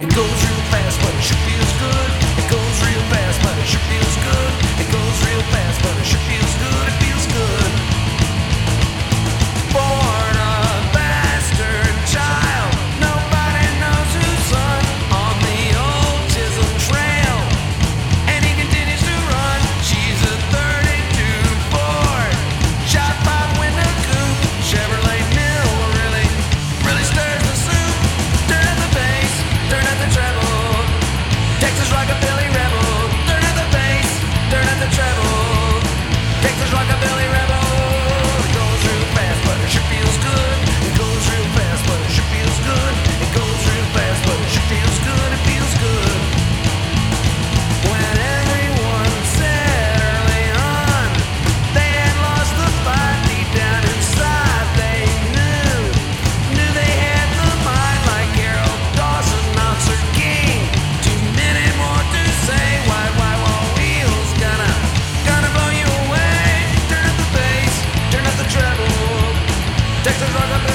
It goes real fast, but it sure feels good. It goes real fast, but it sure feels good. It goes real fast, but it sure feels good. It feels good. Born a bastard child, nobody knows whose son on the old Chisholm Trail, and he continues to run. She's a 32 Ford, shot by window coupe, Chevrolet mill, really stirs the soup. Turn up the bass, turn up the treble, Texas rockabilly rebel. Turn up the bass, turn up the treble, Texas rockabilly rebel. It goes real fast, but it sure feels good. It goes real fast, but it sure feels good. It goes real fast, but it sure feels good. It feels good. When everyone said early on they had lost the fight, deep down inside they knew they had the mind like Carol Dawson, Knoxer King. Too many more to say. Why wheels gonna blow you away? Turn up the bass, turn up the treble, Texas rockabilly.